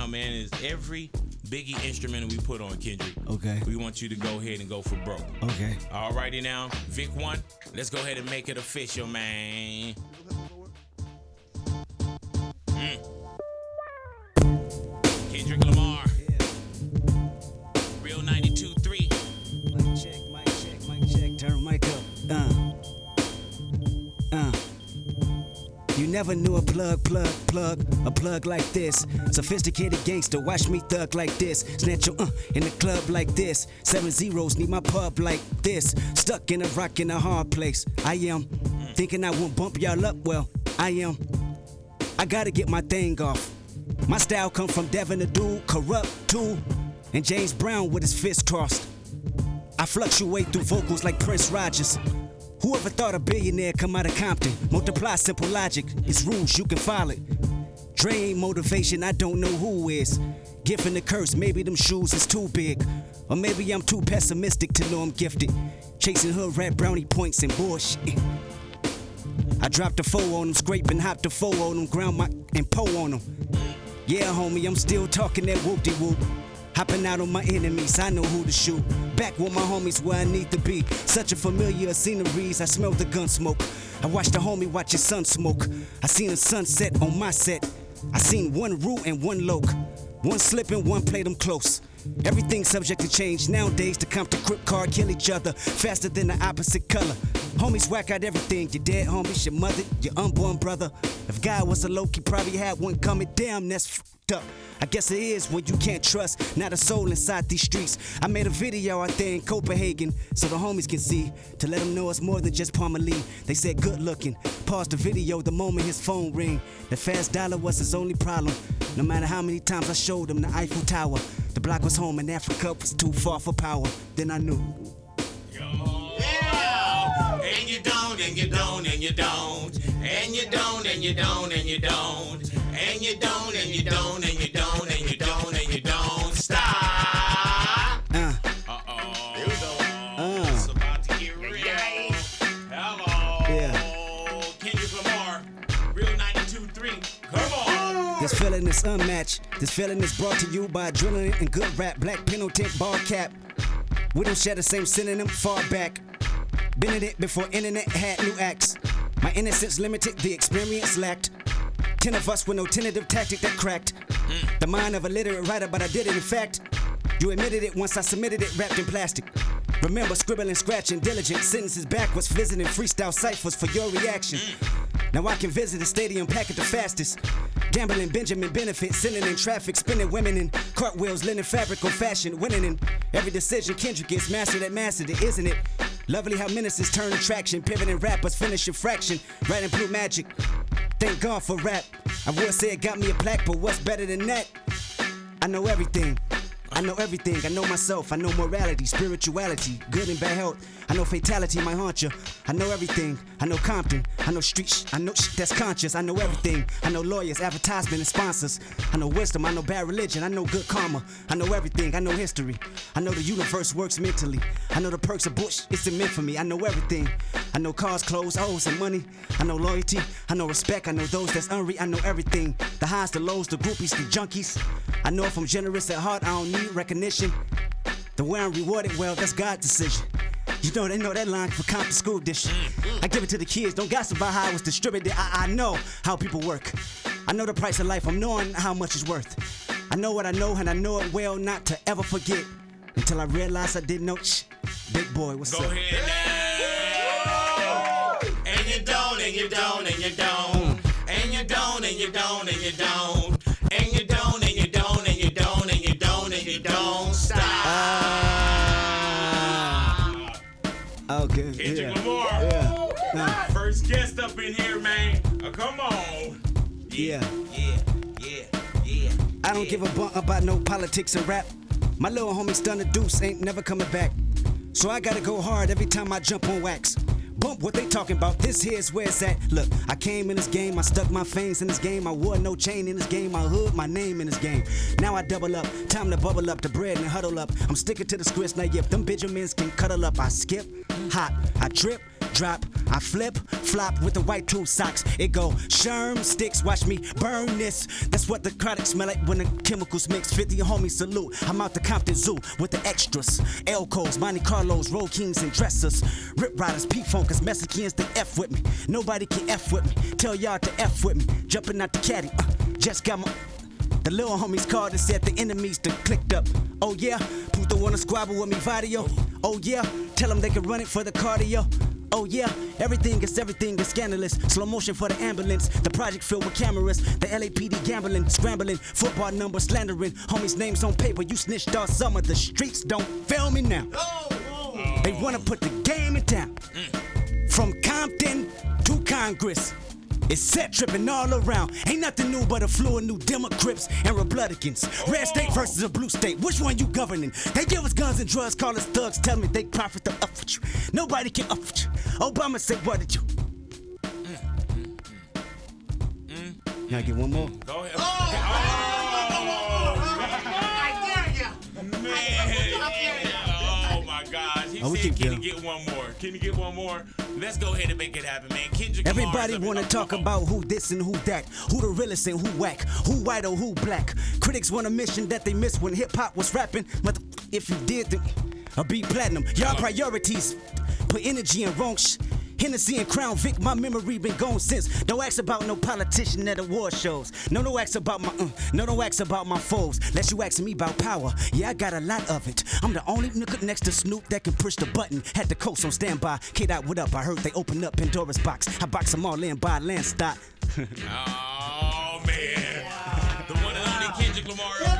man, is every Biggie instrument we put on, Kendrick. Okay. We want you to go ahead and go for broke. Okay. Alrighty now, Vic 1, let's go ahead and make it official, man. Kendrick Lamar. Real 92.3. Mic check, turn mic up. You never knew a plug like this. Sophisticated gangster, watch me thug like this. Snatch your in the club like this. 7 zeros, need my pub like this. Stuck in a rock in a hard place. I am thinking I won't bump y'all up. Well, I am. I gotta get my thing off. My style come from Devin the Dude, Corrupt too, and James Brown with his fists crossed. I fluctuate through vocals like Prince Rogers. Whoever thought a billionaire come out of Compton? Multiply simple logic, it's rules, you can follow it. Dre ain't motivation, I don't know who is. Gift and the curse, maybe them shoes is too big. Or maybe I'm too pessimistic to know I'm gifted. Chasing hood rap brownie points and bullshit. I dropped the 4 on them, scrape and hopped the 4 on them, ground my and pour on them. Yeah, homie, I'm still talking that whoop-de-whoop. Hopping out on my enemies, I know who to shoot. Back with my homies where I need to be. Such a familiar sceneries, I smell the gun smoke. I watched the homie watch his son smoke. I seen a sunset on my set. I seen one root and one loke. One slip and one played them close. Everything's subject to change nowadays. The Compton Crip card kill each other faster than the opposite color. Homies whack out everything. Your dead homies, your mother, your unborn brother. If God was a loke, he probably had one coming. Damn, that's fucked up. I guess it is when you can't trust not a soul inside these streets. I made a video out there in Copenhagen so the homies can see, to let them know it's more than just Parmalee. They said good looking. Paused the video the moment his phone ring. The fast dollar was his only problem. No matter how many times I showed him the Eiffel Tower, the block was home and Africa was too far for power. Then I knew. Yeah. And you don't, and you don't, and you don't. And you don't, and you don't, and you don't. And you don't, and you don't, and you don't, and you don't, and you don't stop. Uh-oh. Here we go. It's about to get real. Hello. Yeah. Kendrick Lamar, Real 92.3. Come on. This feeling is unmatched. This feeling is brought to you by adrenaline and good rap. Black Penalty bar cap. We don't share the same synonym far back. Been in it before internet had new acts. My innocence limited, the experience lacked. 10 of us with no tentative tactic that cracked. The mind of a literate writer, but I did it in fact. You admitted it once I submitted it wrapped in plastic. Remember scribbling, scratching, diligent sentences backwards, visiting freestyle ciphers for your reaction. Now I can visit the stadium, pack it the fastest. Gambling, Benjamin Benefit, sending in traffic, spinning women in cartwheels, linen fabric on fashion, winning in every decision. Kendrick is mastered at mastered it, isn't it? Lovely how menaces turn attraction, pivoting rappers finish a fraction, writing blue magic. Thank God for rap. I would say it got me a plaque, but what's better than that? I know everything. I know everything. I know myself. I know morality, spirituality, good and bad health. I know fatality might haunt you. I know everything. I know Compton. I know street. I know shit that's conscious. I know everything. I know lawyers, advertisement, and sponsors. I know wisdom. I know bad religion. I know good karma. I know everything. I know history. I know the universe works mentally. I know the perks of Bush. It's meant for me. I know everything. I know cars, clothes, hoes, and money. I know loyalty. I know respect. I know those that's unreal. I know everything. The highs, the lows, the groupies, the junkies. I know if I'm generous at heart, I don't need recognition. The way I'm rewarded, well, that's God's decision. You know, they know that line for Compton School District. I give it to the kids, don't gossip about how it was distributed. I know how people work. I know the price of life, I'm knowing how much it's worth. I know what I know, and I know it well not to ever forget. Until I realized I didn't know. Big boy, what's up? Go ahead now. And you don't, and you don't, and you don't. And you don't, and you don't, and you don't. And you don't, and you don't, and you don't, and you don't, and you don't stop. Okay. Kendrick Lamar. First guest up in here, man. Come on. Yeah. Yeah. I don't give a bump about no politics and rap. My little homie Stunner Deuce ain't never coming back. So I gotta go hard every time I jump on wax. Bump what they talking about, this here's where it's at. Look, I came in this game, I stuck my fangs in this game, I wore no chain in this game, I hood my name in this game. Now I double up, time to bubble up the bread and huddle up. I'm sticking to the scripts, now yep, them Benjamins can cuddle up. I skip, hop, I drip, drop. I flip, flop with the white tube socks. It go sherm sticks, watch me burn this. That's what the product smell like when the chemicals mix. 50 homies salute. I'm out the Compton Zoo with the extras. Elcos, Monte Carlos, Roll Kings and dressers. Rip Riders, P-Funkers, Mexicans, they F with me. Nobody can F with me. Tell y'all to F with me. Jumping out the caddy, just got my... The little homies called and said the enemies done clicked up. Oh yeah, Puto wanna squabble with me, Vadio. Oh yeah, tell them they can run it for the cardio. Oh yeah, everything is scandalous. Slow motion for the ambulance. The project filled with cameras. The LAPD gambling, scrambling. Football numbers slandering. Homies' names on paper. You snitched all summer. The streets don't fail me now. They wanna put the game in town. From Compton to Congress. It's set tripping all around. Ain't nothing new but a flu of new Democrats and Republicans. Red state versus a blue state. Which one you governing? They give us guns and drugs, call us thugs, tell me they profit to up with you. Nobody can up with you. Obama said, what did you? Can I get one more? Go ahead. Oh my gosh. He said, can he get one more? Can he get one more? Let's go ahead and make it happen, man. Kendrick Lamar. Everybody wanna talk about who this and who that, who the realest and who whack, who white or who black. Critics want a mission that they missed when hip-hop was rapping. But if you did, then I'll be platinum. Y'all priorities put energy in wrong Hennessy and Crown Vic, my memory been gone since. Don't ask about no politician at award shows. No ask about my foes. Let you ask me about power. Yeah, I got a lot of it. I'm the only nigga next to Snoop that can push the button. Had the coast on standby. K-Dot, what up? I heard they opened up Pandora's box. I box them all in by land stock. Oh man, the one and only Kendrick Lamar.